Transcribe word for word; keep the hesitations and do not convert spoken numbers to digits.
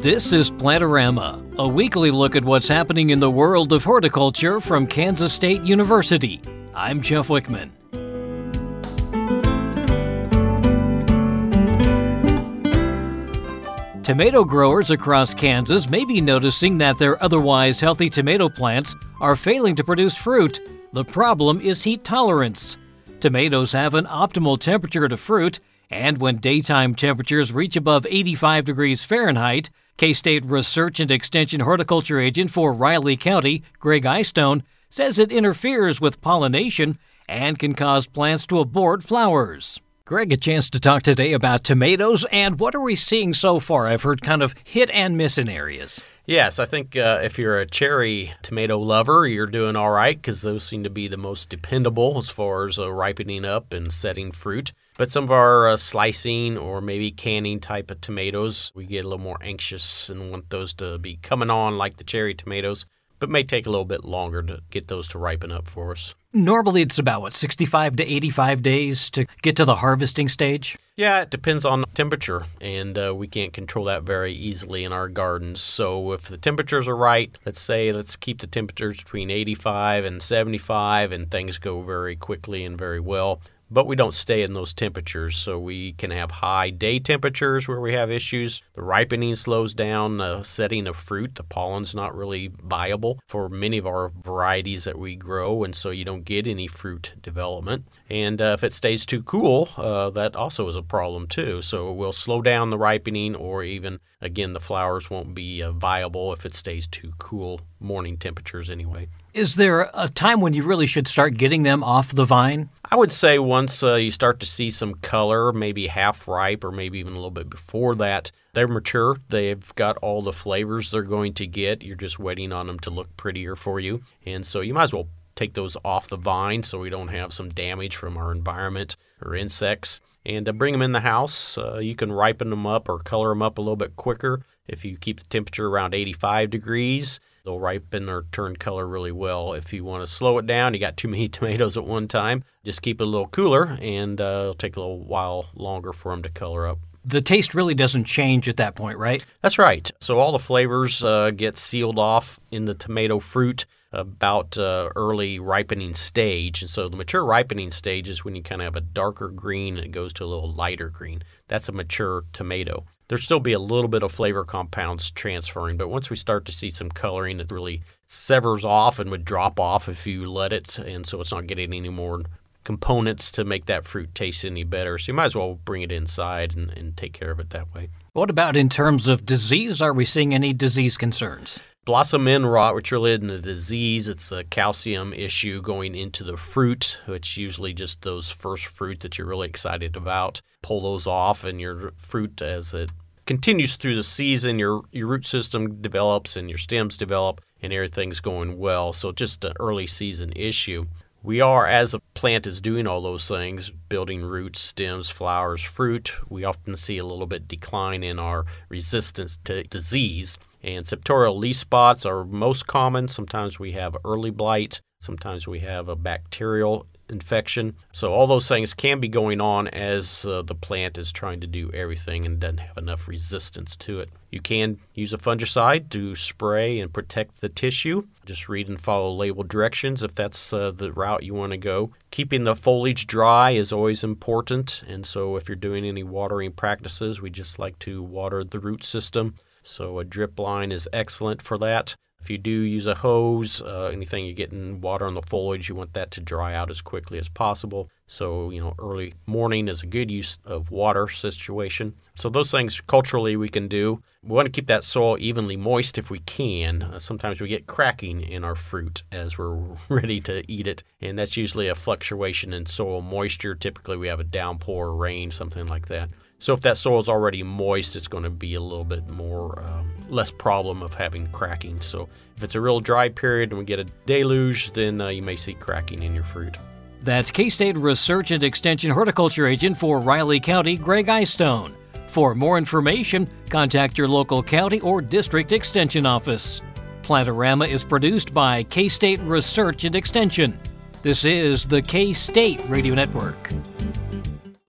This is Plantorama, a weekly look at what's happening in the world of horticulture from Kansas State University. I'm Jeff Wickman. Tomato growers across Kansas may be noticing that their otherwise healthy tomato plants are failing to produce fruit. The problem is heat tolerance. Tomatoes have an optimal temperature to fruit, and when daytime temperatures reach above eighty-five degrees Fahrenheit, K-State Research and Extension Horticulture Agent for Riley County, Greg Eyestone, says it interferes with pollination and can cause plants to abort flowers. Greg, a chance to talk today about tomatoes, and what are we seeing so far? I've heard kind of hit and miss in areas. Yes, I think uh, if you're a cherry tomato lover, you're doing all right because those seem to be the most dependable as far as uh, ripening up and setting fruit. But some of our uh, slicing or maybe canning type of tomatoes, we get a little more anxious and want those to be coming on like the cherry tomatoes, but may take a little bit longer to get those to ripen up for us. Normally it's about, what, sixty-five to eighty-five days to get to the harvesting stage? Yeah, it depends on temperature, and uh, we can't control that very easily in our gardens. So if the temperatures are right, let's say let's keep the temperatures between eighty-five and seventy-five, and things go very quickly and very well. But we don't stay in those temperatures, so we can have high day temperatures where we have issues. The ripening slows down, the setting of fruit, the pollen's not really viable for many of our varieties that we grow, and so you don't get any fruit development. And uh, if it stays too cool, uh, that also is a problem too. So it will slow down the ripening, or even, again, the flowers won't be uh, viable if it stays too cool, morning temperatures anyway. Is there a time when you really should start getting them off the vine? I would say once uh, you start to see some color, maybe half ripe or maybe even a little bit before that, they're mature. They've got all the flavors they're going to get. You're just waiting on them to look prettier for you. And so you might as well take those off the vine so we don't have some damage from our environment or insects. And uh, bring them in the house. Uh, you can ripen them up or color them up a little bit quicker if you keep the temperature around eighty-five degrees. They'll ripen or turn color really well. If you want to slow it down, you got too many tomatoes at one time, just keep it a little cooler, and uh, it'll take a little while longer for them to color up. The taste really doesn't change at that point, right? That's right. So all the flavors uh, get sealed off in the tomato fruit about uh, early ripening stage. And so the mature ripening stage is when you kind of have a darker green and it goes to a little lighter green. That's a mature tomato. There'll still be a little bit of flavor compounds transferring, but once we start to see some coloring, it really severs off and would drop off if you let it, and so it's not getting any more components to make that fruit taste any better. So you might as well bring it inside and, and take care of it that way. What about in terms of disease? Are we seeing any disease concerns? Blossom end rot, which really isn't a disease, it's a calcium issue going into the fruit, which usually just those first fruit that you're really excited about. Pull those off, and your fruit, as it continues through the season, your, your root system develops and your stems develop, and everything's going well. So just an early season issue. We are, as a plant is doing all those things, building roots, stems, flowers, fruit, we often see a little bit decline in our resistance to disease. And septorial leaf spots are most common. Sometimes we have early blight. Sometimes we have a bacterial infection. So all those things can be going on as uh, the plant is trying to do everything and doesn't have enough resistance to it. You can use a fungicide to spray and protect the tissue. Just read and follow label directions if that's uh, the route you want to go. Keeping the foliage dry is always important. And so if you're doing any watering practices, we just like to water the root system. So a drip line is excellent for that. If you do use a hose, uh, anything you're getting water on the foliage, you want that to dry out as quickly as possible. So, you know, early morning is a good use of water situation. So those things culturally we can do. We want to keep that soil evenly moist if we can. Uh, sometimes we get cracking in our fruit as we're ready to eat it, and that's usually a fluctuation in soil moisture. Typically we have a downpour or rain, something like that. So if that soil is already moist, it's going to be a little bit more, um, less problem of having cracking. So if it's a real dry period and we get a deluge, then uh, you may see cracking in your fruit. That's K-State Research and Extension Horticulture Agent for Riley County, Greg Eyestone. For more information, contact your local county or district extension office. Plantorama is produced by K-State Research and Extension. This is the K-State Radio Network.